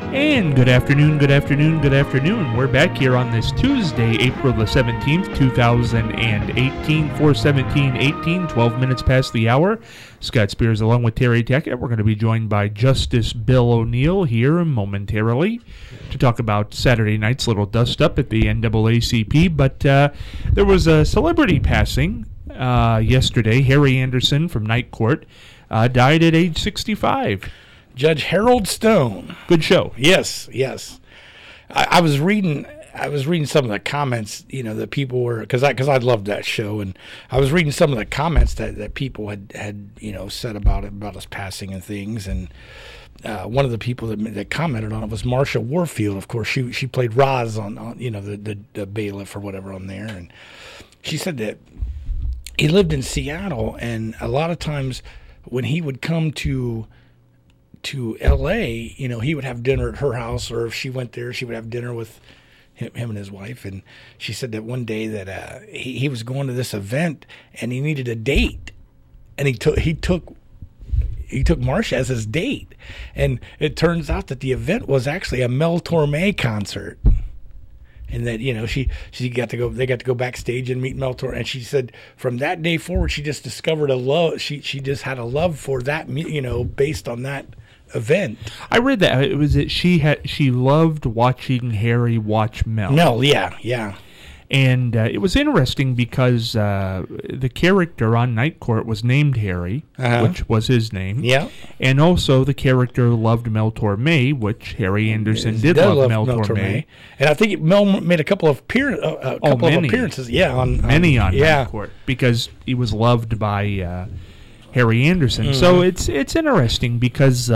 And good afternoon. We're back here on this Tuesday, April the 17th, 2018, 4/17/18, 12 minutes past the hour. Scott Spears along with Terry Tackett. We're going to be joined by Justice Bill O'Neill here momentarily to talk about Saturday night's little dust-up at the NAACP. But there was a celebrity passing yesterday. Harry Anderson from Night Court died at age 65. Judge Harold Stone. Good show. Yes. I was reading some of the comments, that people were, because I loved that show, and I was reading some of the comments that people had said about us passing and things, and one of the people that commented on it was Marsha Warfield. Of course, she played Roz on the bailiff or whatever on there, and she said that he lived in Seattle, and a lot of times when he would come to L.A., he would have dinner at her house, or if she went there, she would have dinner with him and his wife. And she said that one day that he was going to this event and he needed a date, and he took Marsha as his date, and it turns out that the event was actually a Mel Torme concert. And that they got to go backstage and meet Mel Torme, and she said from that day forward she just discovered a love. She just had a love for that, based on that event. I read that it was that she loved watching Harry watch Mel. Mel, yeah. And it was interesting because the character on Night Court was named Harry, which was his name. Yeah. And also the character loved Mel Torme, which Harry Anderson did love Mel Torme. And I think Mel made a couple of appearances. Yeah, on Night Court, because he was loved by Harry Anderson. Mm. So it's interesting because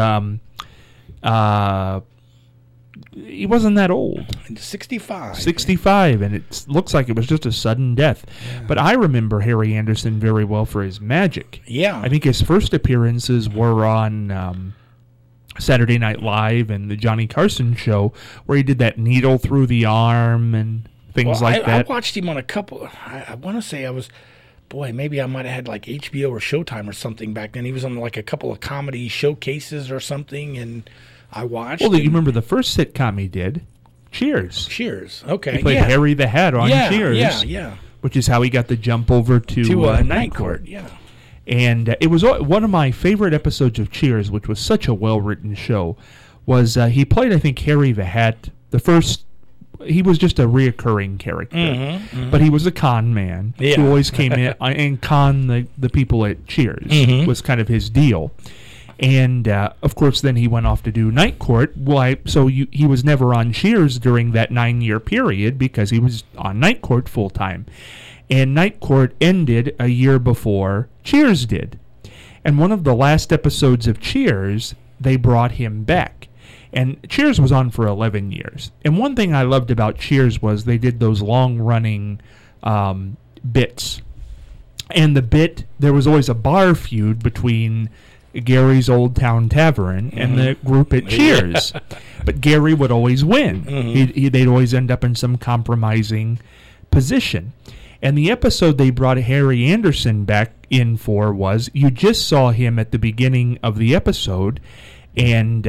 he wasn't that old. 65. 65, and it looks like it was just a sudden death. Yeah. But I remember Harry Anderson very well for his magic. Yeah. I think his first appearances were on Saturday Night Live and the Johnny Carson show, where he did that needle through the arm and things like that. I watched him on a couple. I want to say maybe I might have had like HBO or Showtime or something back then. He was on like a couple of comedy showcases or something, and I watched. Well, you remember the first sitcom he did? Cheers. Okay. He played Harry the Hat on Cheers. Yeah. Which is how he got the jump over to Night Court. Yeah. And it was one of my favorite episodes of Cheers, which was such a well-written show, was he played, I think, Harry the Hat. He was just a reoccurring character, but he was a con man who always came in and conned the people at Cheers, was kind of his deal. And, of course, then he went off to do Night Court. He was never on Cheers during that 9-year period because he was on Night Court full-time. And Night Court ended a year before Cheers did. And one of the last episodes of Cheers, they brought him back. And Cheers was on for 11 years. And one thing I loved about Cheers was they did those long-running bits. And there was always a bar feud between Gary's Old Town Tavern and the group at Cheers. But Gary would always win. They'd always end up in some compromising position. And the episode they brought Harry Anderson back in for was, you just saw him at the beginning of the episode, and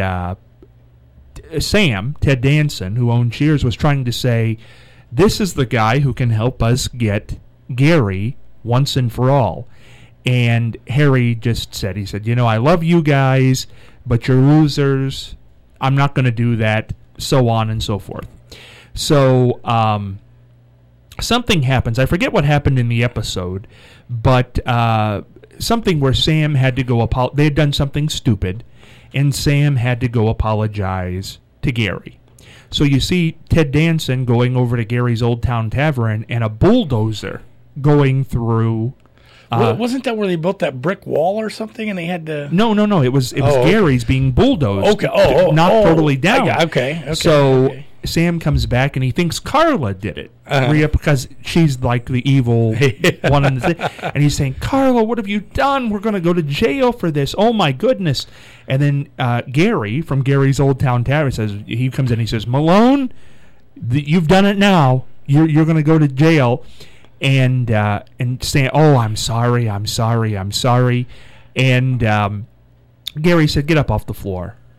Ted Danson, who owned Cheers, was trying to say, this is the guy who can help us get Gary once and for all. And Harry just said, I love you guys, but you're losers. I'm not going to do that, so on and so forth. So something happens. I forget what happened in the episode, but something where Sam had to go they had done something stupid, and Sam had to go apologize to Gary. So you see Ted Danson going over to Gary's Old Town Tavern and a bulldozer going through. Wasn't that where they built that brick wall or something, and they had to? No. It was Gary's being bulldozed. Okay. Knocked totally down. Okay. So Sam comes back and he thinks Carla did it because she's like the evil one in the thing. And he's saying, Carla, what have you done? We're going to go to jail for this. Oh, my goodness. And then Gary from Gary's Old Town Tavern he comes in and he says, Malone, you've done it now. You're going to go to jail. And saying, oh, I'm sorry. And Gary said, get up off the floor.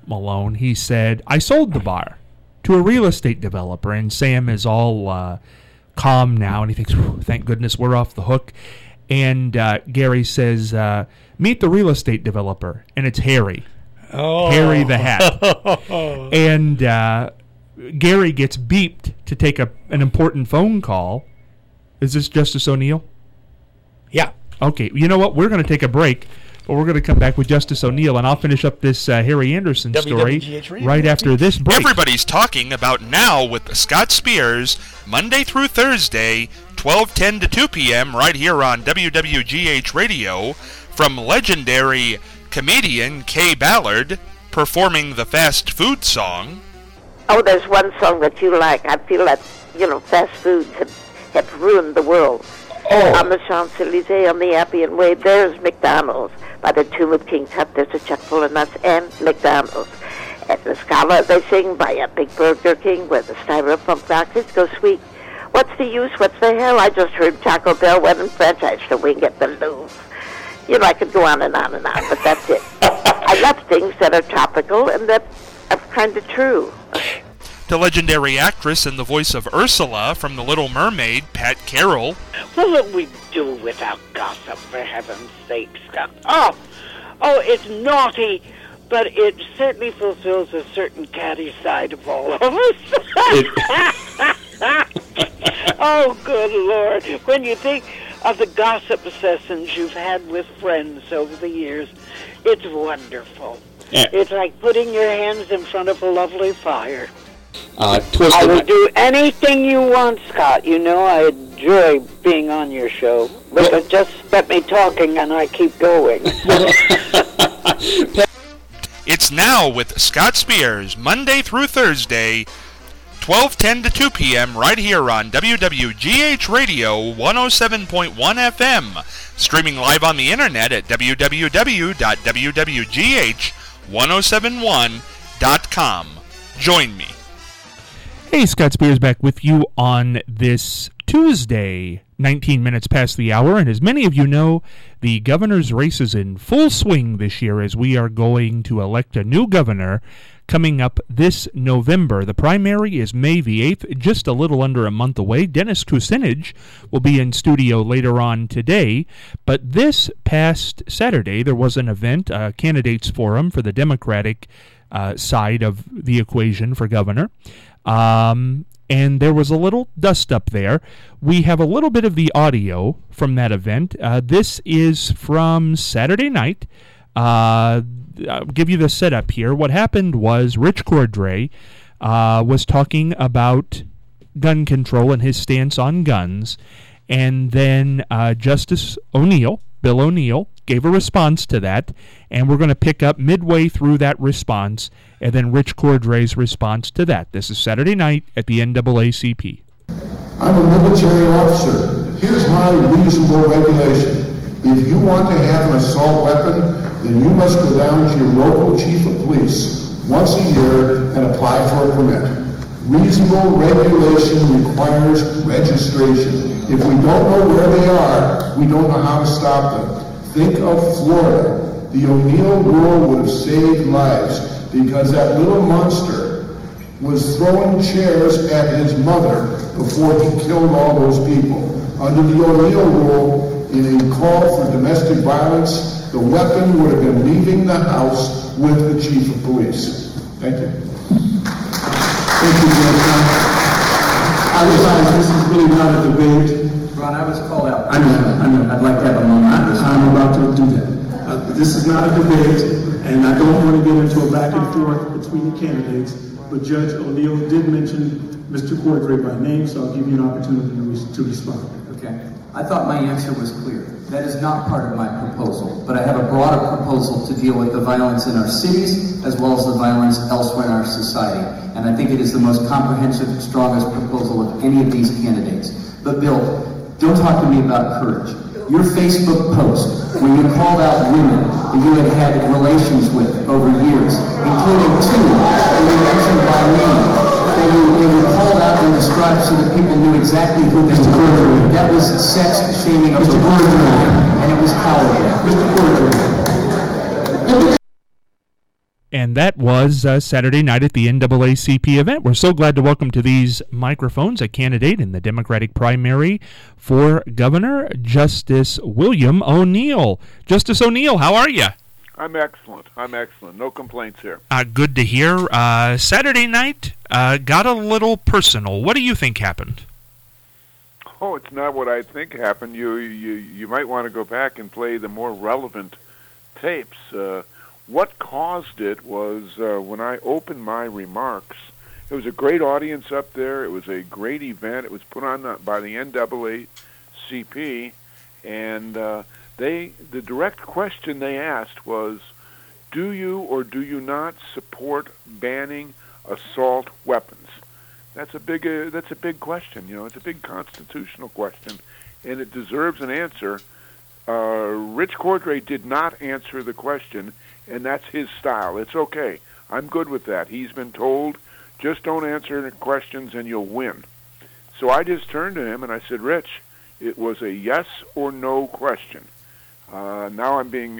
Malone, he said, I sold the bar to a real estate developer. And Sam is all calm now, and he thinks, thank goodness we're off the hook. And Gary says, meet the real estate developer, and it's Harry. Oh. Harry the Hat. And Gary gets beeped to take an important phone call. Is this Justice O'Neill? Yeah. Okay, you know what? We're going to take a break, but we're going to come back with Justice O'Neill, and I'll finish up this Harry Anderson story right after this break. Everybody's talking about Now with Scott Spears, Monday through Thursday, 12:10 to 2 p.m. right here on WWGH Radio, from legendary comedian Kay Ballard, performing the fast food song. Oh, there's one song that you like. I feel that, fast foods have ruined the world. Oh. On the Champs-Elysees, on the Appian Way, there's McDonald's. By the tomb of King Tut, there's a chuck full of nuts and McDonald's. At La Scala, they sing by a big Burger King where the styrofoam crackers go sweet. What's the use? What's the hell? I just heard Taco Bell went and franchised a wing at the Louvre. I could go on and on and on, but that's it. I love things that are topical and that are kind of true. The legendary actress and the voice of Ursula from The Little Mermaid, Pat Carroll. What will we do without gossip, for heaven's sake, Scott? Oh, it's naughty, but it certainly fulfills a certain catty side of all of us. Oh, good Lord. When you think of the gossip sessions you've had with friends over the years, it's wonderful. Yeah. It's like putting your hands in front of a lovely fire. I will do anything you want, Scott. I enjoy being on your show. But just let me talking and I keep going. It's Now with Scott Spears, Monday through Thursday, 12:10 to 2 p.m. right here on WWGH Radio 107.1 FM. Streaming live on the internet at www.wwgh1071.com. Join me. Hey, Scott Spears back with you on this Tuesday, 19 minutes past the hour. And as many of you know, the governor's race is in full swing this year as we are going to elect a new governor coming up this November. The primary is May the 8th, just a little under a month away. Dennis Kucinich will be in studio later on today. But this past Saturday, there was an event, a candidates forum for the Democratic side of the equation for governor. And there was a little dust up there. We have a little bit of the audio from that event. This is from Saturday night. I'll give you the setup here. What happened was Rich Cordray was talking about gun control and his stance on guns, and then Justice O'Neill, Bill O'Neill, gave a response to that, and we're going to pick up midway through that response, and then Rich Cordray's response to that. This is Saturday night at the NAACP. I'm a military officer. Here's my reasonable regulation. If you want to have an assault weapon, then you must go down to your local chief of police once a year and apply for a permit. Reasonable regulation requires registration. If we don't know where they are, we don't know how to stop them. Think of Florida. The O'Neill rule would have saved lives because that little monster was throwing chairs at his mother before he killed all those people. Under the O'Neill rule, in a call for domestic violence, the weapon would have been leaving the house with the chief of police. Thank you. Thank you, Judge. I realize this is really not a debate. Ron, I was called out. I know. I'd like to have a moment. I'm about to do that. This is not a debate, and I don't want to get into a back and forth between the candidates, but Judge O'Neill did mention Mr. Cordray by name, so I'll give you an opportunity to respond. Okay. I thought my answer was clear. That is not part of my proposal, but I have a broader proposal to deal with the violence in our cities as well as the violence elsewhere in our society. And I think it is the most comprehensive, strongest proposal of any of these candidates. But Bill, don't talk to me about courage. Your Facebook post, where you called out women that you had had relations with over years, including two that you mentioned by name, they were called out and described so that people knew exactly who they were. That was sex shaming of the word, and it was cowardly. And And that was Saturday night at the NAACP event. We're so glad to welcome to these microphones a candidate in the Democratic primary for governor, Justice William O'Neill. Justice O'Neill, how are you? I'm excellent. No complaints here. Good to hear. Saturday night got a little personal. What do you think happened? Oh, it's not what I think happened. You might want to go back and play the more relevant tapes. What caused it was when I opened my remarks. It was a great audience up there. It was a great event. It was put on by the NAACP, and the direct question they asked was, do you or do you not support banning assault weapons? That's a big question. It's a big constitutional question, and it deserves an answer. Rich Cordray did not answer the question, and that's his style. It's okay. I'm good with that. He's been told, just don't answer the questions and you'll win. So I just turned to him and I said, Rich, it was a yes or no question. Now I'm being,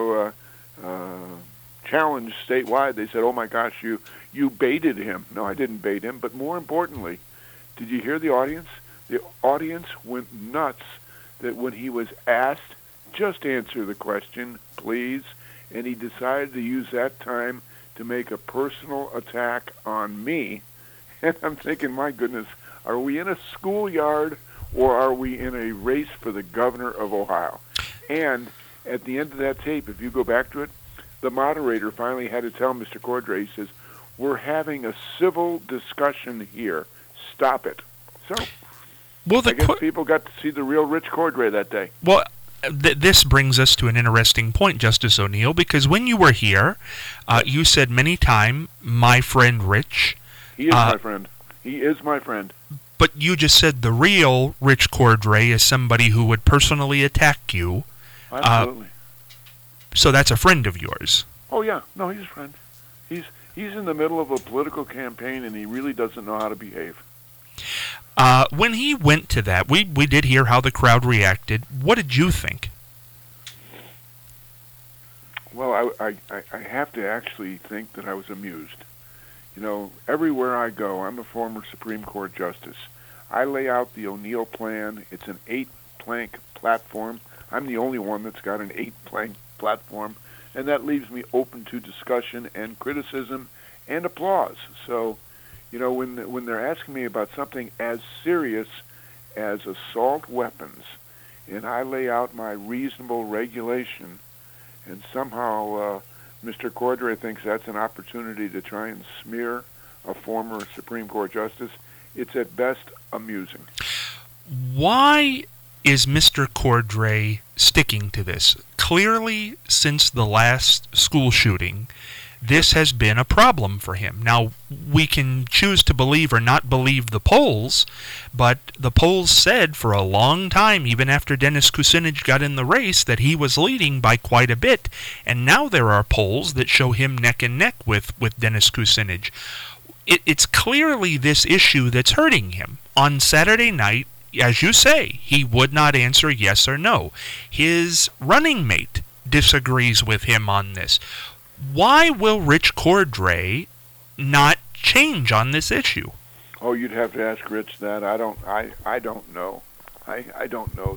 challenged statewide. They said, oh my gosh, you baited him. No, I didn't bait him. But more importantly, did you hear the audience? The audience went nuts that when he was asked, just answer the question, please, and he decided to use that time to make a personal attack on me. And I'm thinking, my goodness, are we in a schoolyard or are we in a race for the governor of Ohio? And at the end of that tape, if you go back to it, the moderator finally had to tell Mr. Cordray, he says, we're having a civil discussion here. Stop it. So I guess people got to see the real Rich Cordray that day. Well, this brings us to an interesting point, Justice O'Neill, because when you were here, you said many times, my friend Rich. He is my friend. He is my friend. But you just said the real Rich Cordray is somebody who would personally attack you. Absolutely. So that's a friend of yours. Oh, yeah. No, he's a friend. He's in the middle of a political campaign, and he really doesn't know how to behave. When he went to that, we did hear how the crowd reacted. What did you think? Well, I have to actually think that I was amused. Everywhere I go, I'm a former Supreme Court justice. I lay out the O'Neill plan. It's an 8-plank platform. I'm the only one that's got an 8-plank platform, and that leaves me open to discussion and criticism and applause. So, when they're asking me about something as serious as assault weapons, and I lay out my reasonable regulation, and somehow Mr. Cordray thinks that's an opportunity to try and smear a former Supreme Court justice, it's at best amusing. Why is Mr. Cordray sticking to this? Clearly, since the last school shooting, this has been a problem for him. Now, we can choose to believe or not believe the polls, but the polls said for a long time, even after Dennis Kucinich got in the race, that he was leading by quite a bit. And now there are polls that show him neck and neck with Dennis Kucinich. It's clearly this issue that's hurting him. On Saturday night, as you say, he would not answer yes or no. His running mate disagrees with him on this. Why will Rich Cordray not change on this issue? Oh, you'd have to ask Rich that. I don't know. I don't know.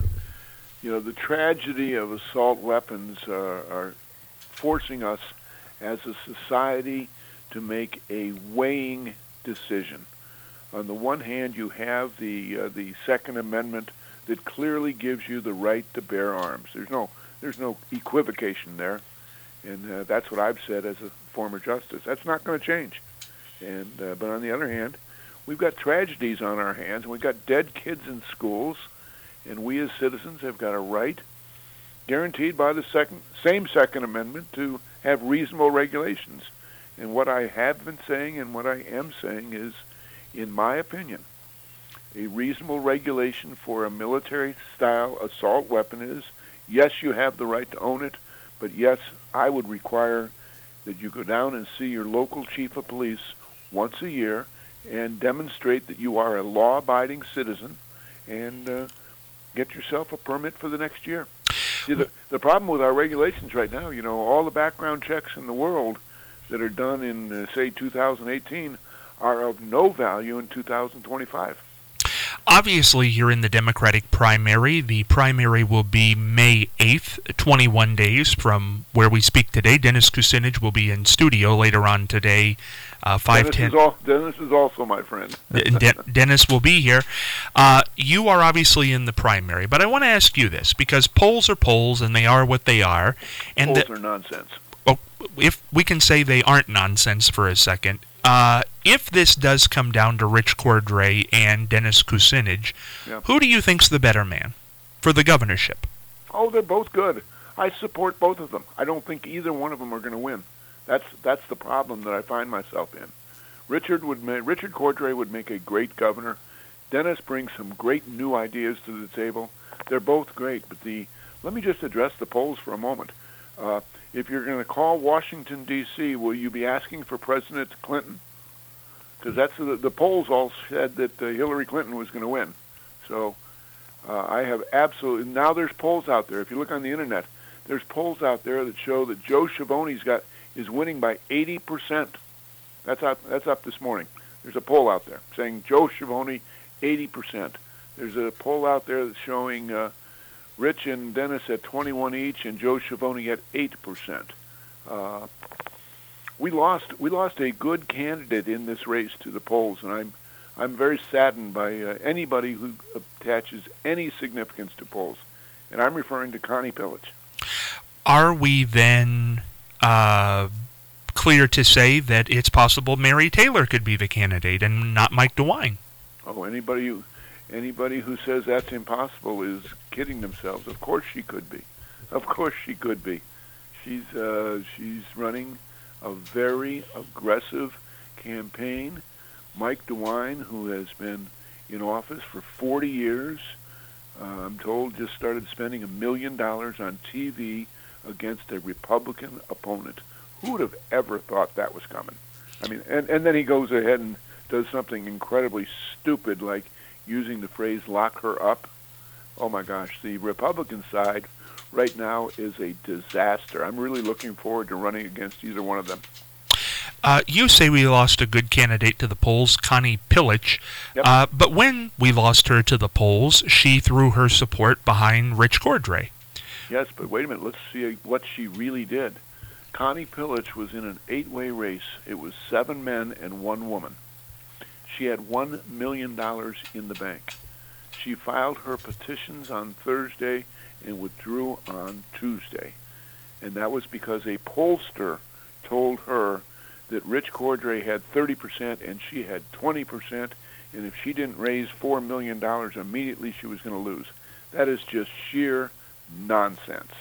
The tragedy of assault weapons are forcing us as a society to make a weighing decision. On the one hand, you have the Second Amendment that clearly gives you the right to bear arms. There's no equivocation there. And that's what I've said as a former justice. That's not going to change. And but on the other hand, we've got tragedies on our hands, and we've got dead kids in schools, and we as citizens have got a right, guaranteed by the same Second Amendment, to have reasonable regulations. And what I have been saying and what I am saying is, in my opinion, a reasonable regulation for a military-style assault weapon is, yes, you have the right to own it, but yes, I would require that you go down and see your local chief of police once a year and demonstrate that you are a law-abiding citizen and get yourself a permit for the next year. See, the problem with our regulations right now, all the background checks in the world, that are done in, say, 2018 are of no value in 2025. Obviously, you're in the Democratic primary. The primary will be May 8th, 21 days from where we speak today. Dennis Kucinich will be in studio later on today, 5:10. Dennis is also my friend. Dennis will be here. You are obviously in the primary, but I want to ask you this, because polls are polls, and they are what they are. And polls are nonsense. Oh, if we can say they aren't nonsense for a second, if this does come down to Rich Cordray and Dennis Kucinich, who do you think's the better man for the governorship? Oh, they're both good. I support both of them. I don't think either one of them are going to win. That's the problem that I find myself in. Richard Cordray would make a great governor. Dennis brings some great new ideas to the table. They're both great, but let me just address the polls for a moment. If you're going to call Washington, D.C., will you be asking for President Clinton? Because that's the polls all said that Hillary Clinton was going to win. So I have absolutely... Now there's polls out there. If you look on the Internet, there's polls out there that show that Joe Schiavone is winning by 80%. That's up this morning. There's a poll out there saying Joe Schiavone, 80%. There's a poll out there that's showing... Rich and Dennis at 21 each, and Joe Schiavone at 8%. We lost a good candidate in this race to the polls, and I'm very saddened by anybody who attaches any significance to polls, and I'm referring to Connie Pillage. Are we then clear to say that it's possible Mary Taylor could be the candidate and not Mike DeWine? Oh, Anybody who says that's impossible is kidding themselves. Of course she could be. Of course she could be. She's running a very aggressive campaign. Mike DeWine, who has been in office for 40 years, I'm told just started spending $1 million on TV against a Republican opponent. Who would have ever thought that was coming? I mean, and then he goes ahead and does something incredibly stupid like using the phrase lock her up. Oh my gosh, the Republican side right now is a disaster. I'm really looking forward to running against either one of them. You say we lost a good candidate to the polls, Connie Pillage, Yep. But when we lost her to the polls, she threw her support behind Rich Cordray. Yes, but wait a minute, let's see what she really did. Connie Pillage was in an 8-way race. It was 7 men and 1 woman. She had $1 million in the bank. She filed her petitions on Thursday and withdrew on Tuesday. And that was because a pollster told her that Rich Cordray had 30% and she had 20%, and if she didn't raise $4 million immediately, she was going to lose. That is just sheer nonsense.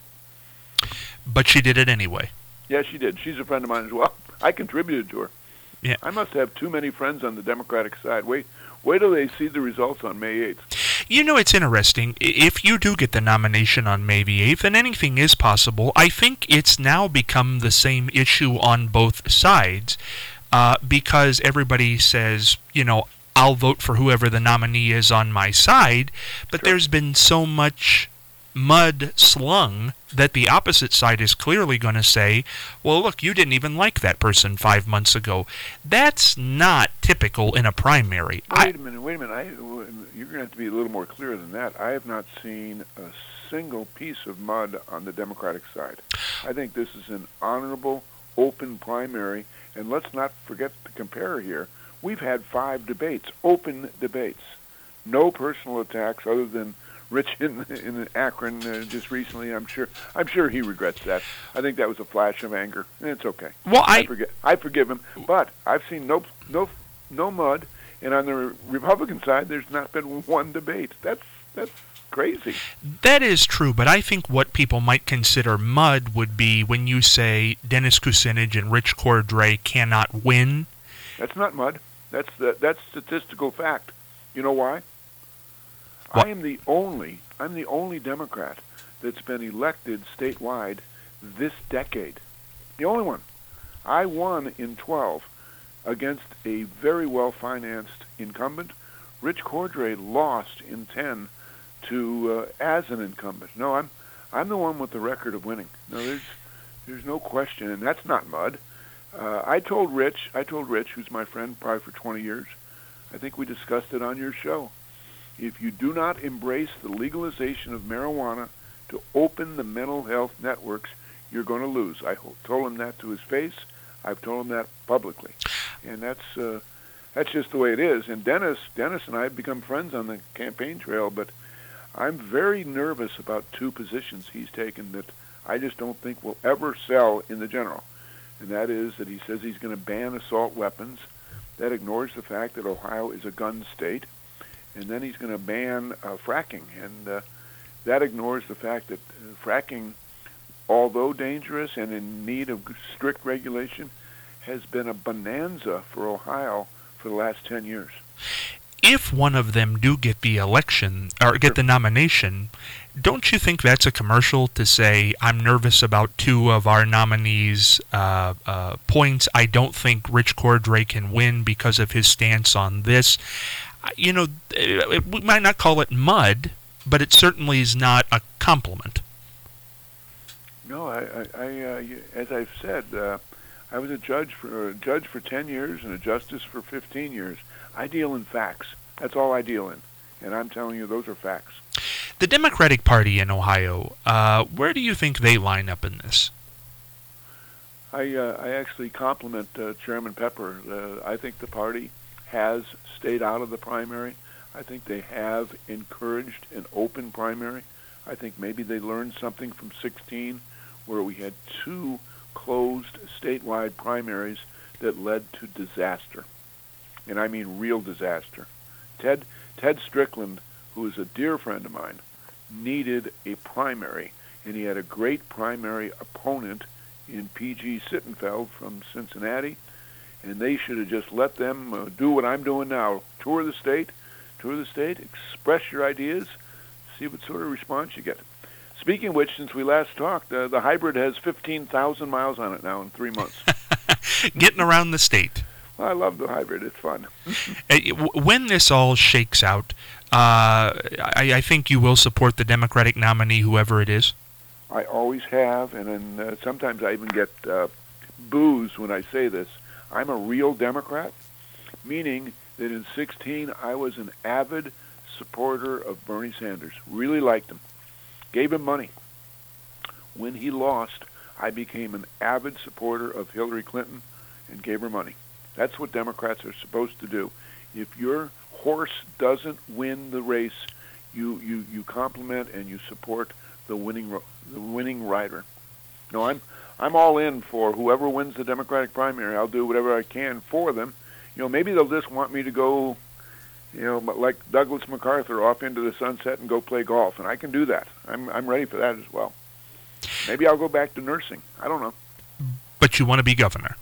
But she did it anyway. Yeah, she did. She's a friend of mine as well. I contributed to her. Yeah. I must have too many friends on the Democratic side. Wait till they see the results on May 8th. You know, it's interesting. If you do get the nomination on May the 8th, and anything is possible, I think it's now become the same issue on both sides because everybody says, you know, I'll vote for whoever the nominee is on my side, but Sure. There's been so much mud slung that the opposite side is clearly going to say, well, look, you didn't even like that person 5 months ago. That's not typical in a primary. Wait a minute. You're going to have to be a little more clear than that. I have not seen a single piece of mud on the Democratic side. I think this is an honorable, open primary, and let's not forget to compare here. We've had 5 debates, open debates. No personal attacks other than Rich in Akron just recently. I'm sure he regrets that. I think that was a flash of anger. It's okay. Well, I forgive him. But I've seen no mud, and on the Republican side, there's not been one debate. That's crazy. That is true, but I think what people might consider mud would be when you say Dennis Kucinich and Rich Cordray cannot win. That's not mud. That's statistical fact. You know why? What? I'm the only Democrat that's been elected statewide this decade. The only one. I won in 12 against a very well-financed incumbent. Rich Cordray lost in 10 to as an incumbent. No, I'm the one with the record of winning. No, there's no question, and that's not mud. I told Rich, who's my friend probably for 20 years, I think we discussed it on your show. If you do not embrace the legalization of marijuana to open the mental health networks, you're going to lose. I told him that to his face. I've told him that publicly. And that's just the way it is. And Dennis and I have become friends on the campaign trail, but I'm very nervous about two positions he's taken that I just don't think will ever sell in the general. And that is that he says he's going to ban assault weapons. That ignores the fact that Ohio is a gun state. And then he's going to ban fracking. And that ignores the fact that fracking, although dangerous and in need of strict regulation, has been a bonanza for Ohio for the last 10 years. If one of them do get the election, or get the nomination, don't you think that's a commercial to say, I'm nervous about two of our nominees' points. I don't think Rich Cordray can win because of his stance on this. We might not call it mud, but it certainly is not a compliment. No, I as I've said, I was a judge for 10 years and a justice for 15 years. I deal in facts. That's all I deal in. And I'm telling you, those are facts. The Democratic Party in Ohio, where do you think they line up in this? I actually compliment Chairman Pepper. I think the party has stayed out of the primary. I think they have encouraged an open primary. I think maybe they learned something from 2016, where we had two closed statewide primaries that led to disaster. And I mean real disaster. Ted Strickland, who is a dear friend of mine, needed a primary, and he had a great primary opponent in P.G. Sittenfeld from Cincinnati, and they should have just let them do what I'm doing now. Tour the state, express your ideas, see what sort of response you get. Speaking of which, since we last talked, the hybrid has 15,000 miles on it now in 3 months. Getting around the state. Well, I love the hybrid. It's fun. When this all shakes out, I think you will support the Democratic nominee, whoever it is. I always have, and sometimes I even get boos when I say this. I'm a real Democrat, meaning that in 2016 I was an avid supporter of Bernie Sanders. Really liked him. Gave him money. When he lost, I became an avid supporter of Hillary Clinton and gave her money. That's what Democrats are supposed to do. If your horse doesn't win the race, you compliment and you support the winning rider. No, I'm all in for whoever wins the Democratic primary. I'll do whatever I can for them. Maybe they'll just want me to go, like Douglas MacArthur, off into the sunset and go play golf, and I can do that. I'm ready for that as well. Maybe I'll go back to nursing. I don't know. But you want to be governor?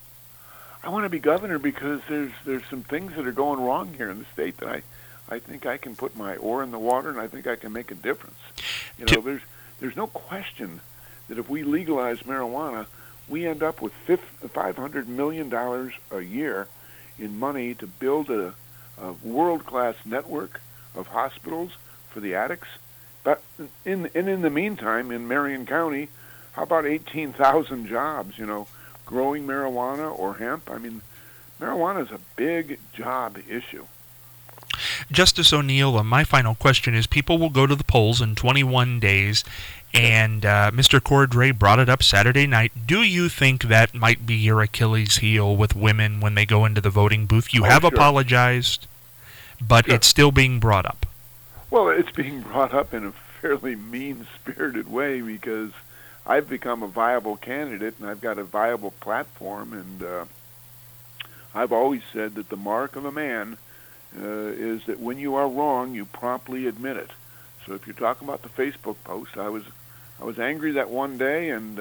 I want to be governor because there's some things that are going wrong here in the state that I think I can put my oar in the water, and I think I can make a difference. There's no question that if we legalize marijuana, we end up with $500 million a year in money to build a world-class network of hospitals for the addicts. But in the meantime, in Marion County, how about 18,000 jobs, growing marijuana or hemp? I mean, marijuana is a big job issue. Justice O'Neill, my final question is, people will go to the polls in 21 days, and Mr. Cordray brought it up Saturday night. Do you think that might be your Achilles heel with women when they go into the voting booth? You have apologized, but it's still being brought up. Well, it's being brought up in a fairly mean-spirited way because I've become a viable candidate and I've got a viable platform, and I've always said that the mark of a man is that when you are wrong, you promptly admit it. So if you're talking about the Facebook post, I was angry that one day, and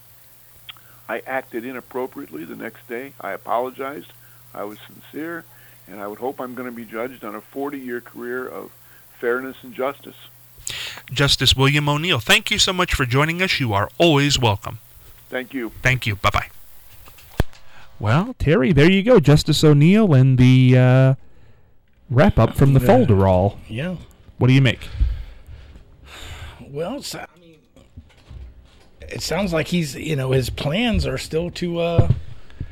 I acted inappropriately the next day. I apologized. I was sincere, and I would hope I'm going to be judged on a 40-year career of fairness and justice. Justice William O'Neill, thank you so much for joining us. You are always welcome. Thank you. Thank you. Bye-bye. Well, Terry, there you go. Justice O'Neill and the wrap-up from the Folderol. Yeah. What do you make? Well, it sounds like he's, his plans are still to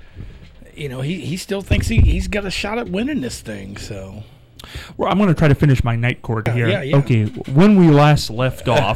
he still thinks he's got a shot at winning this thing. So, well, I'm going to try to finish my night court here. Yeah. Okay, when we last left off,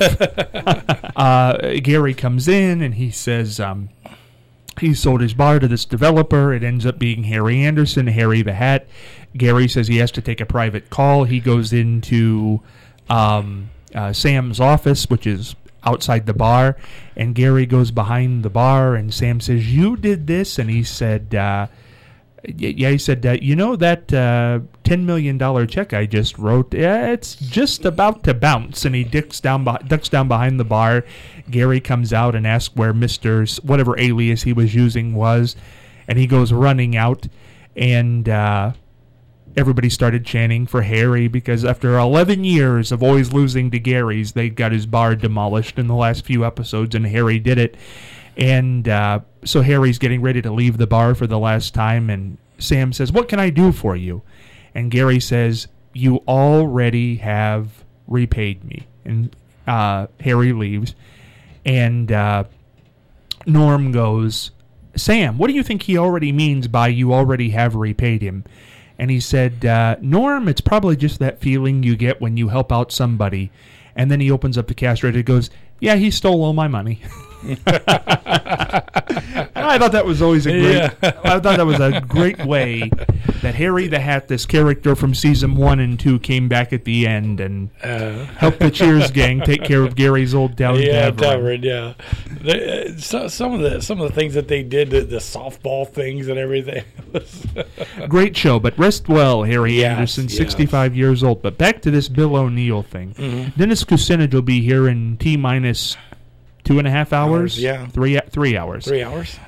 Gary comes in and he says he sold his bar to this developer. It ends up being Harry Anderson, Harry the Hat. Gary says he has to take a private call. He goes into Sam's office, which is outside the bar, and Gary goes behind the bar, and Sam says, "You did this?" And he said, he said, that $10 million check I just wrote, it's just about to bounce. And he ducks down behind the bar. Gary comes out and asks where Mr. whatever alias he was using was, and he goes running out, and everybody started chanting for Harry because after 11 years of always losing to Gary's, they got his bar demolished in the last few episodes, and Harry did it. And so Harry's getting ready to leave the bar for the last time, and Sam says, "What can I do for you?" And Gary says, "You already have repaid me." And Harry leaves, and Norm goes, "Sam, what do you think he already means by you already have repaid him?" And he said, "Norm, it's probably just that feeling you get when you help out somebody." And then he opens up the cash register and goes, "Yeah, he stole all my money." I thought that was always I thought that was a great way that Harry the Hat, this character from season 1 and 2, came back at the end and helped the Cheers gang take care of Gary's old tavern. Yeah. Some of the things that they did, the softball things and everything. Great show, but rest well, Harry Anderson, 65 years old. But back to this Bill O'Neill thing. Mm-hmm. Dennis Kucinich will be here in T-minus 2.5 hours? 3 hours. 3 hours?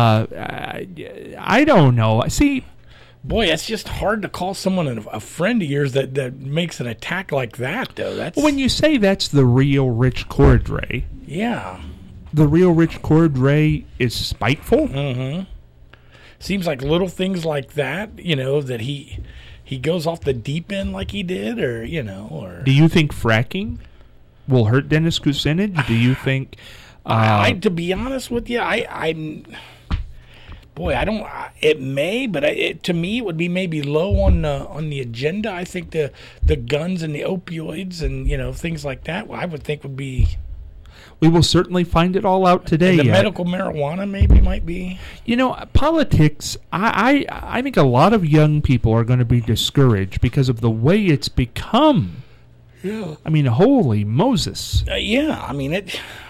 I don't know. See, boy, it's just hard to call someone a friend of yours that makes an attack like that, though. That's when you say that's the real Rich Cordray. Yeah. The real Rich Cordray is spiteful? Mm-hmm. Seems like little things like that, that he goes off the deep end like he did, or. Do you think fracking will hurt Dennis Kucinich? Do you think... to be honest with you, I don't... It may, but to me, it would be maybe low on the agenda. I think the guns and the opioids and, things like that, I would think would be... We will certainly find it all out today. And the medical marijuana maybe might be... Politics, I think a lot of young people are going to be discouraged because of the way it's become. Yeah. I mean, holy Moses. I mean,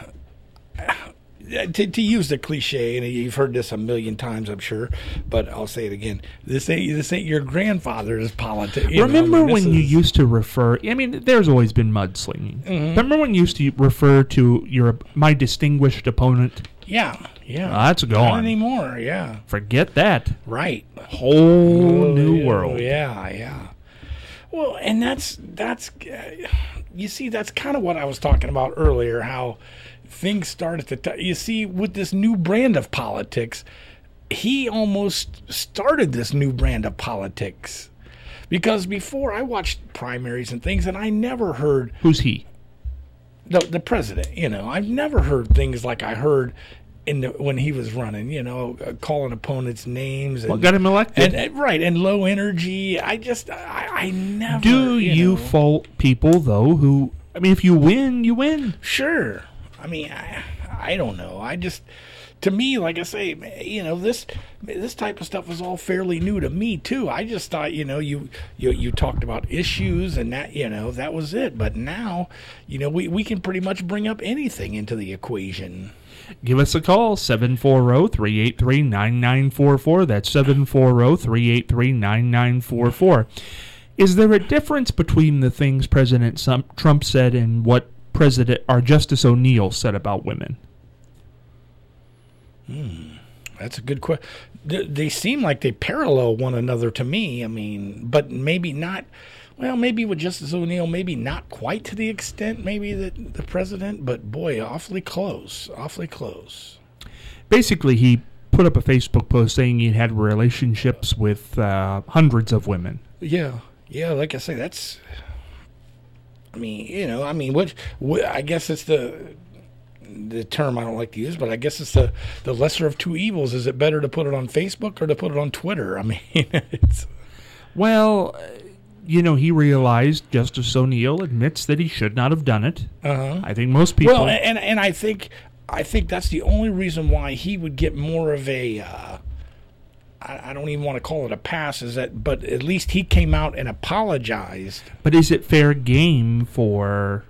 to use the cliche, and you've heard this a million times, I'm sure, but I'll say it again. This ain't your grandfather's politics. Remember when you used to refer? I mean, there's always been mudslinging. Mm-hmm. Remember when you used to refer to my distinguished opponent? Yeah. That's gone. Not anymore. Yeah. Forget that. Right. Whole new world. Yeah. Well, and that's you see, that's kind of what I was talking about earlier, how things started to you see, with this new brand of politics, he almost started this new brand of politics. Because before, I watched primaries and things, and I never heard... Who's he? The president, I've never heard things like I heard when he was running, calling opponents names. And, what got him elected? And low energy. I never... Do you fault people, though, who... I mean, if you win, you win. Sure. I mean, I don't know. To me, like I say, this type of stuff was all fairly new to me too. I just thought, you talked about issues and that, that was it. But now, we can pretty much bring up anything into the equation. Give us a call, 740-383-9944. That's 740-383-9944. Is there a difference between the things President Trump said and what Justice O'Neill said about women? That's a good question. They seem like they parallel one another to me. I mean, but maybe not. Well, maybe with Justice O'Neill, maybe not quite to the extent maybe the president, but boy, awfully close. Basically, he put up a Facebook post saying he had relationships with hundreds of women. Yeah, like I say, that's... I mean, what I guess it's the term I don't like to use, but I guess it's the lesser of two evils. Is it better to put it on Facebook or to put it on Twitter? I mean, it's... Well, he realized, Justice O'Neill admits that he should not have done it. I think most people... Well, and I think that's the only reason why he would get more of a... I don't even want to call it a pass, but at least he came out and apologized. But is it fair game for...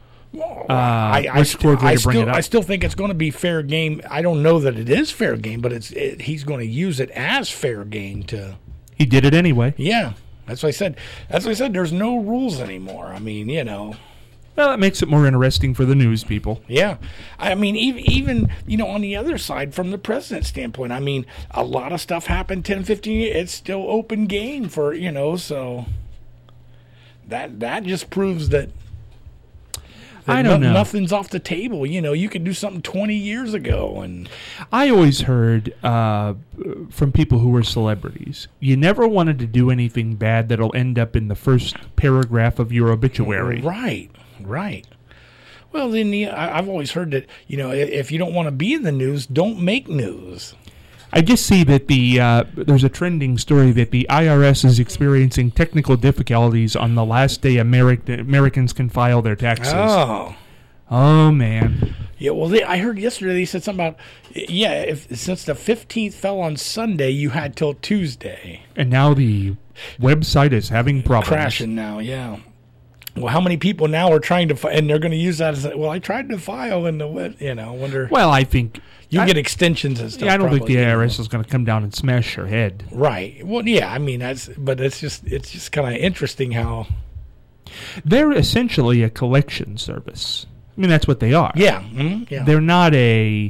I still think it's going to be fair game. I don't know that it is fair game, but he's going to use it as fair game to... He did it anyway. Yeah. That's what I said. There's no rules anymore. I mean, Well, that makes it more interesting for the news people. Yeah. I mean, even on the other side, from the president's standpoint, I mean, a lot of stuff happened 10, 15 years. It's still open game for, so that just proves that I don't know. Nothing's off the table. You could do something 20 years ago. And I always heard from people who were celebrities, you never wanted to do anything bad that'll end up in the first paragraph of your obituary. Right. Well, then I've always heard that, if you don't want to be in the news, don't make news. I just see that there's a trending story that the IRS is experiencing technical difficulties on the last day Americans can file their taxes. Oh man. Yeah, well, I heard yesterday they said something about, since the 15th fell on Sunday, you had till Tuesday. And now the website is having problems. Crashing now, yeah. Well, how many people now are trying to and they're going to use that as, I tried to file in the, wonder. Well, I think... You get extensions and stuff. Yeah, I don't think the IRS is going to come down and smash your head. Right. Well, yeah, I mean, but it's just kind of interesting how... They're essentially a collection service. I mean, that's what they are. Yeah. Mm-hmm. Yeah. They're not a...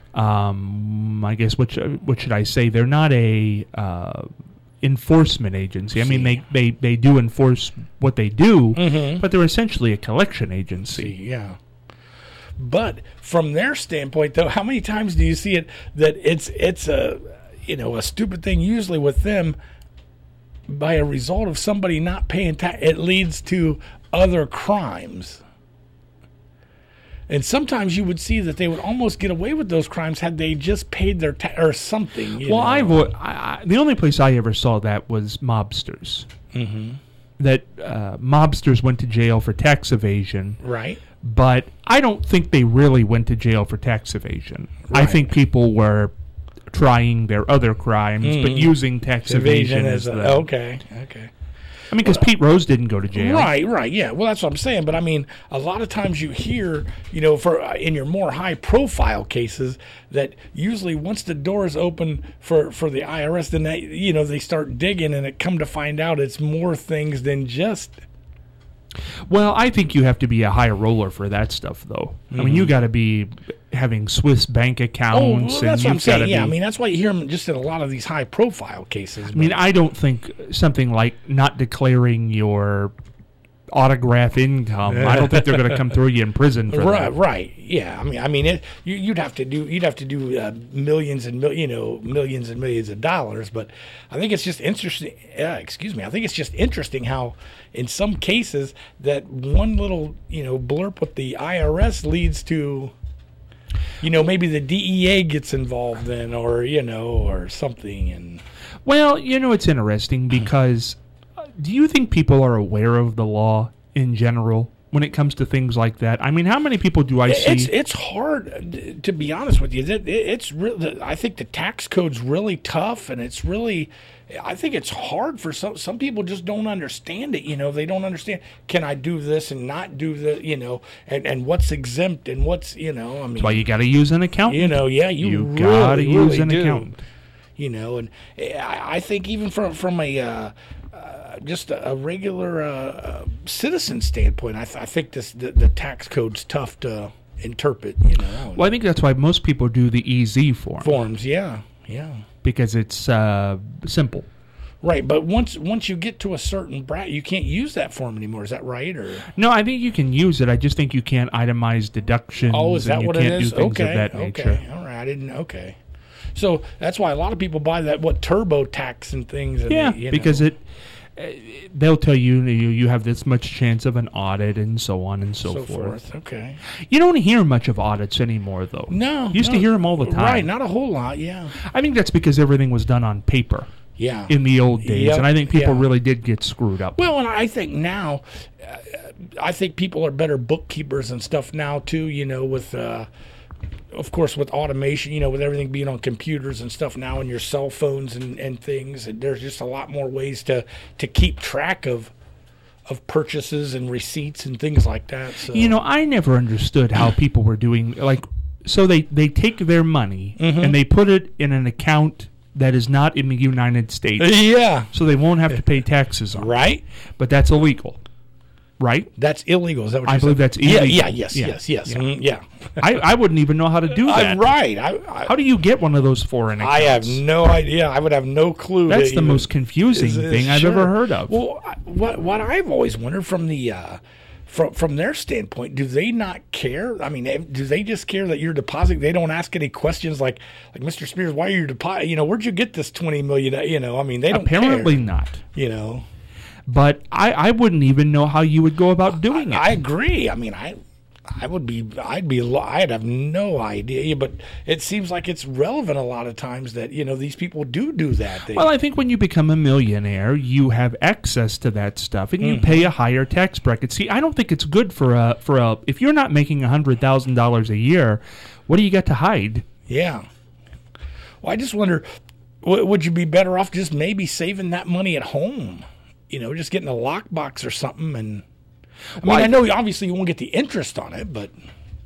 I guess, what should I say? They're not a... enforcement agency. I mean, they do enforce what they do, but they're essentially a collection agency. Yeah. But from their standpoint, though, how many times do you see it that it's a a stupid thing? Usually with them, by a result of somebody not paying tax, it leads to other crimes. And sometimes you would see that they would almost get away with those crimes had they just paid their tax or something. The only place I ever saw that was mobsters. Mm-hmm. That mobsters went to jail for tax evasion. Right. But I don't think they really went to jail for tax evasion. Right. I think people were trying their other crimes, but using tax evasion as the... Okay. I mean, because Pete Rose didn't go to jail. Right, yeah. Well, that's what I'm saying. But, I mean, a lot of times you hear, in your more high-profile cases, that usually once the doors open for the IRS, then they start digging, and it come to find out it's more things than just... Well, I think you have to be a high roller for that stuff, though. I mean, you got to be having Swiss bank accounts. Well, that's what I'm saying. Yeah, I mean, that's why you hear them just in a lot of these high-profile cases. I mean, I don't think something like not declaring your autograph income. I don't think they're going to come throw you in prison for that. Right. Yeah. I mean, you'd have to do millions and millions of dollars. But I think it's just interesting. I think it's just interesting how, in some cases, that one little blurb with the IRS leads to, maybe the DEA gets involved then, or something. And well, it's interesting because. Do you think people are aware of the law in general when it comes to things like that? I mean, how many people do I see? It's hard, to be honest with you. It's really, I think the tax code's really tough, and it's really, I think it's hard for some people just don't understand it. They don't understand. Can I do this and not do the, and what's exempt and what's, I mean. That's why you got to use an accountant. You really, got to use an accountant. And I think even from a just a regular citizen standpoint, I think the tax code's tough to interpret. Well, I think that's why most people do the EZ form. Forms, yeah, because it's simple. Right, but once you get to a certain bracket, you can't use that form anymore. Is that right? Or no, I think you can use it. I just think you can't itemize deductions. Oh, is that what it is? Do things of that nature. All right, I didn't. Okay, so that's why a lot of people buy that TurboTax and things. And because they'll tell you have this much chance of an audit and so on and so forth. Okay. You don't hear much of audits anymore, though. No. You used to hear them all the time. Right, not a whole lot, yeah. I think that's because everything was done on paper. Yeah. In the old days. Yep, And I think people really did get screwed up. Well, and I think now, I think people are better bookkeepers and stuff now, too, with... of course, with automation, with everything being on computers and stuff now, and your cell phones and things, and there's just a lot more ways to keep track of purchases and receipts and things like that. So. I never understood how people were doing, so they take their money and they put it in an account that is not in the United States. Yeah. So they won't have to pay taxes on it. Right. But that's illegal. Right? That's illegal. Is that what I believe that's illegal. Yes. Yeah. I wouldn't even know how to do that. Right. How do you get one of those foreign accounts? I have no idea. I would have no clue. That's the most confusing thing I've ever heard of. Well, what I've always wondered from the from their standpoint, do they not care? I mean, do they just care that you're depositing? They don't ask any questions like Mr. Spears, why are you depositing? Where'd you get this $20 million? I mean, they don't apparently care. Not. But I wouldn't even know how you would go about doing it. I agree. I mean, I'd have no idea, but it seems like it's relevant a lot of times that, these people do that. Well, I think when you become a millionaire, you have access to that stuff and you pay a higher tax bracket. See, I don't think it's good for a if you're not making $100,000 a year, what do you got to hide? Yeah. Well, I just wonder, would you be better off just maybe saving that money at home? Just getting a lockbox or something. And I know obviously you won't get the interest on it, but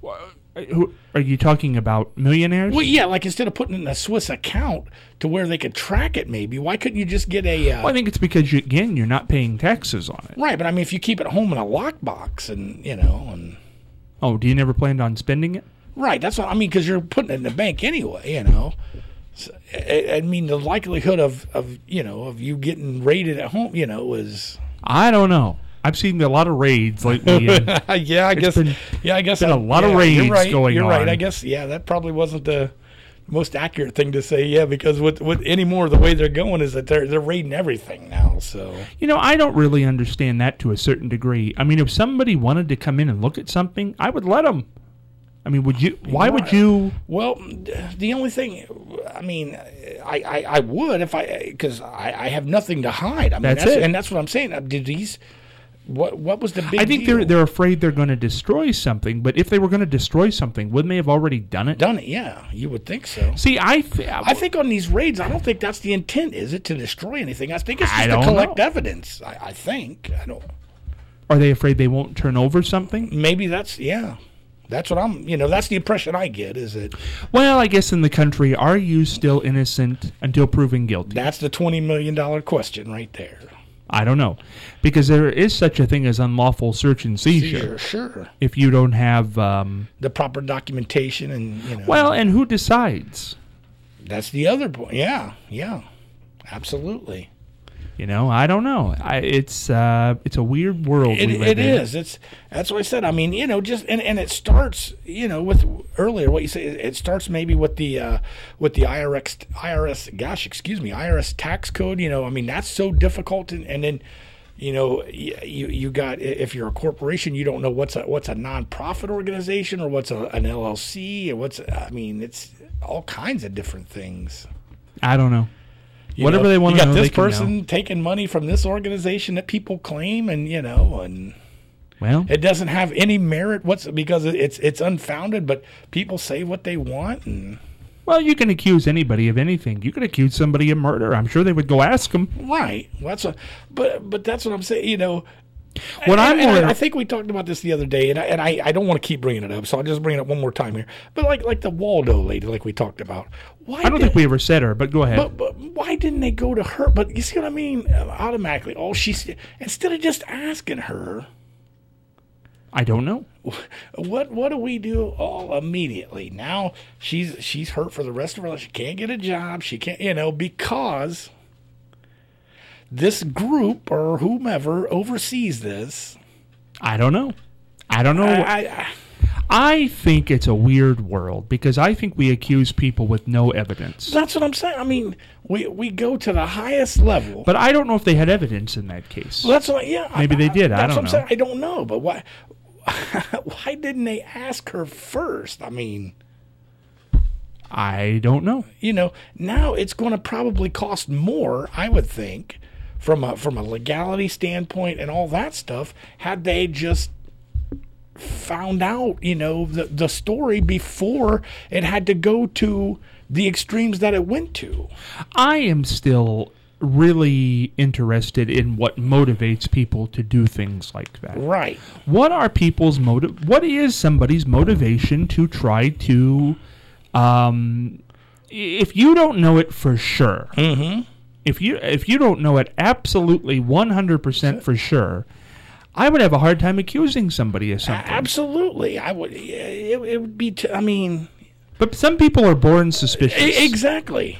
are you talking about millionaires? Well, yeah, like instead of putting it in a Swiss account to where they could track it, maybe why couldn't you just get a? Well, I think it's because you're not paying taxes on it, right? But I mean, if you keep it home in a lockbox, and oh, do you never planned on spending it? Right, that's what I mean, because you're putting it in the bank anyway, So, I mean, the likelihood of you getting raided at home, is... I don't know. I've seen a lot of raids lately. I guess. Been a lot of raids going on. You're right. I guess. Yeah, that probably wasn't the most accurate thing to say. Yeah, because with anymore the way they're going is that they're raiding everything now. So I don't really understand that to a certain degree. I mean, if somebody wanted to come in and look at something, I would let them. I mean, would you? Why would you? Well, the only thing, I mean, I would because I have nothing to hide. I mean, that's it, and that's what I'm saying. Did these? What was the big? I think deal? they're afraid they're going to destroy something. But if they were going to destroy something, wouldn't they have already done it? Yeah, you would think so. See, I think on these raids, I don't think that's the intent. Is it to destroy anything? I think it's just to collect evidence. I think. I don't. Are they afraid they won't turn over something? Maybe that's That's what that's the impression I get, is it? Well, I guess in the country, are you still innocent until proven guilty? That's the $20 million question right there. I don't know. Because there is such a thing as unlawful search and seizure. Sure. If you don't have... the proper documentation and, Well, and who decides? That's the other point. Yeah. Absolutely. I don't know. It's a weird world. It is. That's what I said. I mean, just and it starts, with earlier what you say. It starts maybe with the IRS tax code. I mean, that's so difficult, and then you got, if you're a corporation, you don't know what's a nonprofit organization or what's an LLC and it's all kinds of different things. I don't know. Whatever they want to know, you got this they can person know. taking money from this organization that people claim, and well, it doesn't have any merit because it's unfounded. But people say what they want, and well, you can accuse anybody of anything. You could accuse somebody of murder. I'm sure they would go ask them. Right. Well, but that's what I'm saying. I think we talked about this the other day, and I don't want to keep bringing it up, so I'll just bring it up one more time here. But like the Waldo lady, like we talked about, I don't think we ever said her, but go ahead. But why didn't they go to her? But you see what I mean? Automatically, instead of just asking her. I don't know. What do we do all immediately? Now she's hurt for the rest of her life. She can't get a job. She can't, because this group or whomever oversees this. I don't know. I think it's a weird world because I think we accuse people with no evidence. That's what I'm saying. I mean, we go to the highest level. But I don't know if they had evidence in that case. Well, that's what, yeah. Maybe they did. I don't know. That's what I'm saying. I don't know. But why didn't they ask her first? I mean, I don't know. Now it's going to probably cost more, I would think, from a legality standpoint and all that stuff, had they just found out, the story before it had to go to the extremes that it went to. I am still really interested in what motivates people to do things like that. Right. What are people's motive? What is somebody's motivation to try to, if you don't know it for sure, if you don't know it absolutely 100% for sure, I would have a hard time accusing somebody of something. Absolutely. I would. It would be, But some people are born suspicious. Exactly.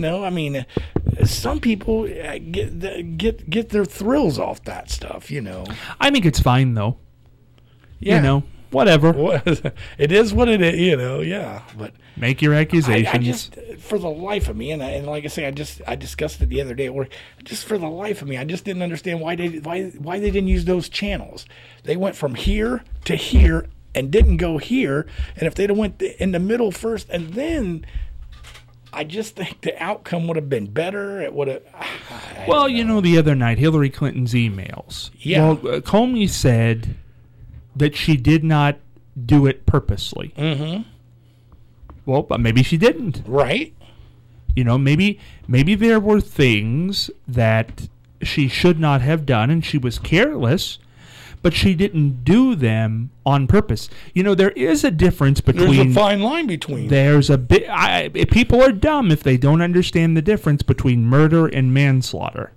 Some people get their thrills off that stuff, I think it's fine, though. Yeah. Whatever. It is what it is, yeah. But make your accusations. I just, for the life of me, and like I say, I discussed it the other day at work. Just for the life of me, I just didn't understand why they didn't use those channels. They went from here to here and didn't go here. And if they'd have went in the middle first and then, I just think the outcome would have been better. It would have. Well, the other night, Hillary Clinton's emails. Yeah. Well, Comey said that she did not do it purposely. Mm-hmm. Well, but maybe she didn't. Right. Maybe there were things that she should not have done, and she was careless, but she didn't do them on purpose. There is a difference between. There's a fine line between. There's a bit. People are dumb if they don't understand the difference between murder and manslaughter.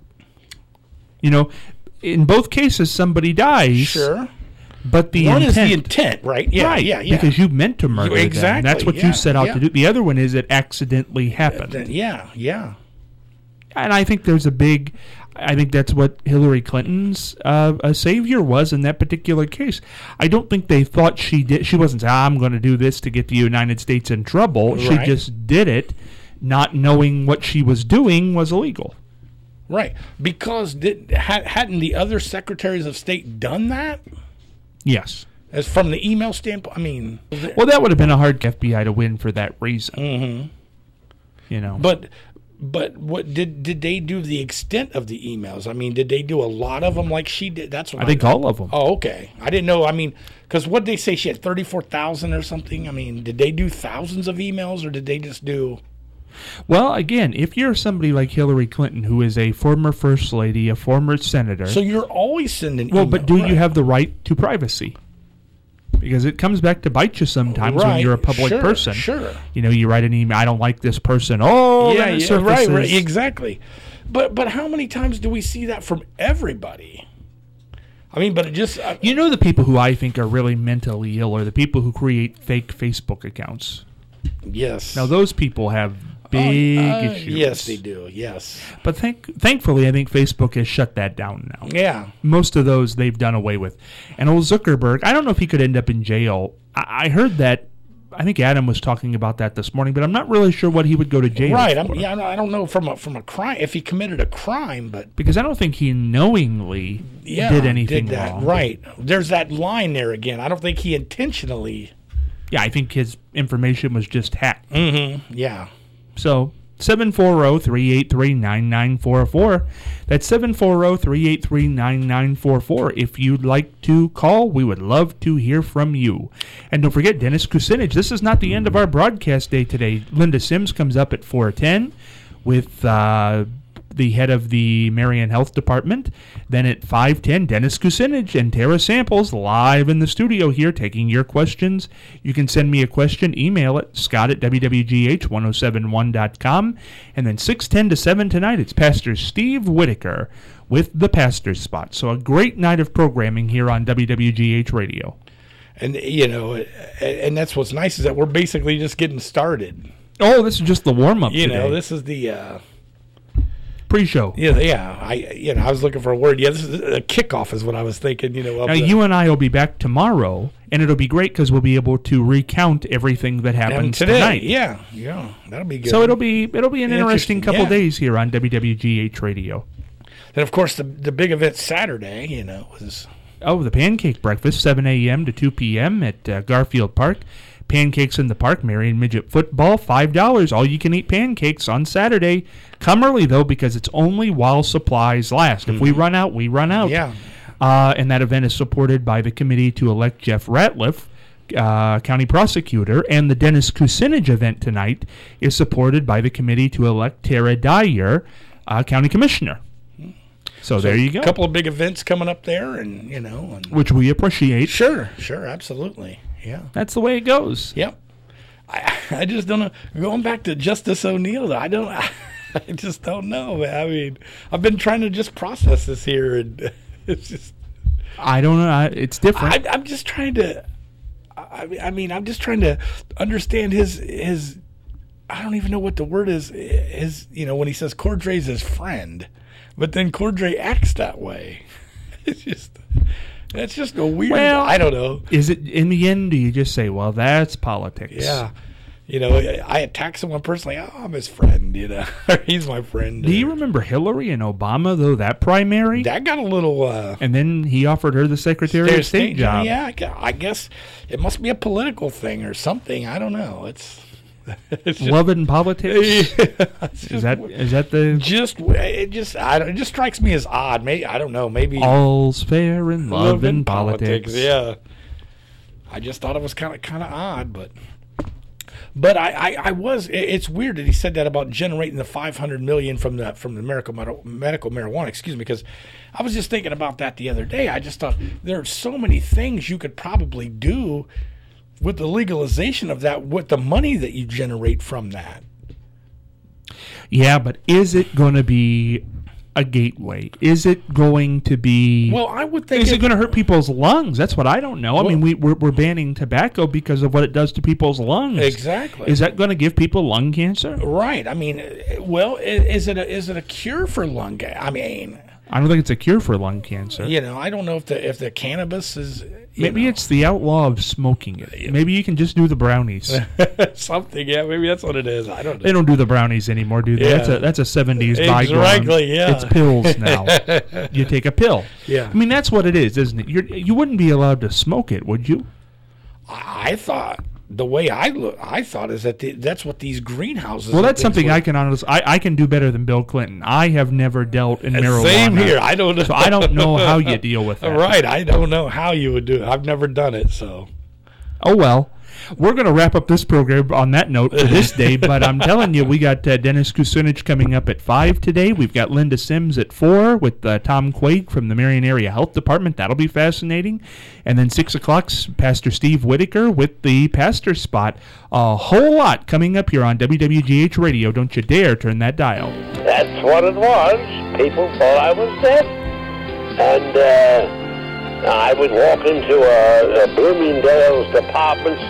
In both cases, somebody dies. Sure. But the one intent, is the intent, right? Yeah, right, yeah. Because you meant to murder them. Exactly. That's what you set out to do. The other one is it accidentally happened. Yeah. And I think there's a big. I think that's what Hillary Clinton's savior was in that particular case. I don't think they thought she did. She wasn't saying, I'm going to do this to get the United States in trouble. Right. She just did it, not knowing what she was doing was illegal. Right. Because hadn't the other secretaries of state done that? Yes. As from the email standpoint, well, that would have been a hard FBI to win for that reason. Mm-hmm. But what did they do? The extent of the emails? Did they do a lot of them like she did? That's what I think all of them. Oh, okay. I didn't know. Because what did they say? She had 34,000 or something. Did they do thousands of emails or did they just do? Well, again, if you're somebody like Hillary Clinton, who is a former first lady, a former senator... So you're always sending emails. Well, but do you have the right to privacy? Because it comes back to bite you sometimes when you're a public person. Sure. You write an email, I don't like this person. Oh, yeah, right, exactly. But how many times do we see that from everybody? But it just... the people who I think are really mentally ill are the people who create fake Facebook accounts. Yes. Now, those people have big issues. Yes, they do. Yes. But thankfully, I think Facebook has shut that down now. Yeah. Most of those they've done away with. And old Zuckerberg, I don't know if he could end up in jail. I heard that. I think Adam was talking about that this morning, but I'm not really sure what he would go to jail for. I don't know from a crime if he committed a crime, but because I don't think he knowingly did anything wrong. Right. There's that line there again. I don't think he intentionally. Yeah, I think his information was just hacked. Mm-hmm. Yeah. So 740-383-9944. That's 740-383-9944. If you'd like to call, we would love to hear from you. And don't forget, Dennis Kucinich. This is not the end of our broadcast day today. Linda Sims comes up at 4:10 with the head of the Marion Health Department. Then at 5:10, Dennis Kucinich and Tara Samples live in the studio here taking your questions. You can send me a question, email it, scott@wwgh1071.com. And then 6:10 to 7 tonight, it's Pastor Steve Whitaker with the Pastor's Spot. So a great night of programming here on WWGH Radio. And, and that's what's nice is that we're basically just getting started. Oh, this is just the warm-up today. This is the... Pre-show. Yeah. I was looking for a word. Yeah, this is a kickoff is what I was thinking. Now, you and I will be back tomorrow, and it'll be great because we'll be able to recount everything that happened today. tonight. Yeah, that'll be good. So it'll be an interesting couple days here on WWGH Radio. And of course, the big event Saturday, was the pancake breakfast, 7 a.m. to 2 p.m. at Garfield Park. Pancakes in the Park, Marion Midget Football, $5. All you can eat pancakes on Saturday. Come early though, because it's only while supplies last. If we run out, we run out. Yeah. And that event is supported by the committee to elect Jeff Ratliff, county prosecutor, and the Dennis Kucinich event tonight is supported by the committee to elect Tara Dyer, county commissioner. So there you go. A couple of big events coming up there, and which we appreciate. Sure, absolutely. Yeah, that's the way it goes. Yep. I just don't know. Going back to Justice O'Neill, though, I just don't know. I mean, I've been trying to just process this here, and it's just. I don't know. It's different. I'm just trying to. I'm just trying to understand his. I don't even know what the word is. When he says Cordray's his friend, but then Cordray acts that way. That's just a weird. Well, I don't know. Is it in the end? Do you just say, "Well, that's politics"? Yeah. I attack someone personally. Oh, I'm his friend. He's my friend. Do you remember Hillary and Obama though? That primary that got a little. And then he offered her the Secretary of State job. Yeah, I guess it must be a political thing or something. I don't know. It's just, love and politics. Yeah, is that the it just strikes me as odd. Maybe I don't know. Maybe all's fair in love and politics. Yeah, I just thought it was kind of odd, but I was. It's weird that he said that about generating the $500 million from the medical marijuana. Excuse me, because I was just thinking about that the other day. I just thought there are so many things you could probably do with the legalization of that, with the money that you generate from that. Yeah, but is it going to be a gateway? Is it going to be... Well, I would think... Is it going to hurt people's lungs? That's what I don't know. Well, I mean, we're banning tobacco because of what it does to people's lungs. Exactly. Is that going to give people lung cancer? Right. I mean, well, is it a cure for lung cancer? I mean... I don't think it's a cure for lung cancer. I don't know if the cannabis is... Maybe it's the outlaw of smoking it. Maybe you can just do the brownies. Something, yeah. Maybe that's what it is. I don't know. They don't do the brownies anymore, do they? Yeah. That's a 70s bygone. Exactly, yeah. It's pills now. You take a pill. Yeah. I mean, that's what it is, isn't it? You wouldn't be allowed to smoke it, would you? I thought... The way I thought is that that's what these greenhouses. Well, that's something I can honestly. I can do better than Bill Clinton. I have never dealt in marijuana. Same here. I don't know. So I don't know how you deal with that. Right. I don't know how you would do it. I've never done it. So. Oh well. We're going to wrap up this program on that note for this day, but I'm telling you, we got Dennis Kucinich coming up at 5 today. We've got Linda Sims at 4 with Tom Quaid from the Marion Area Health Department. That'll be fascinating. And then 6 o'clock, Pastor Steve Whitaker with the Pastor Spot. A whole lot coming up here on WWGH Radio. Don't you dare turn that dial. That's what it was. People thought I was dead. And I would walk into a Bloomingdale's department